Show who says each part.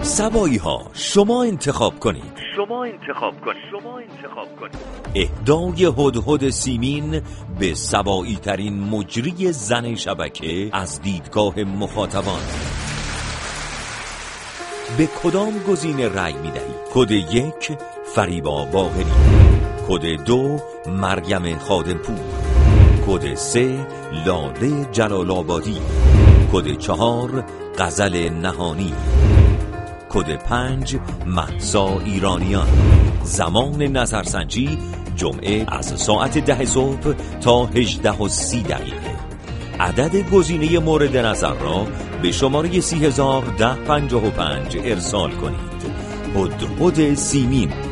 Speaker 1: سبایی ها شما انتخاب کنید. اهدای هدهد سیمین به سبایی ترین مجری زن شبکه از دیدگاه مخاطبان. به کدام گزینه رأی می‌دهید؟ کد 1 فریبا باقری، کد 2 مریم خادمپور، کد 3 لاله جلال آبادی، کد 4 غزل نهانی، کد 5 مهسا ایرانیان. زمان نظرسنجی جمعه از ساعت 10 صبح تا 18:30. عدد گزینه مورد نظر را به شماره 30,01055 ارسال کنید. هدهد سیمین.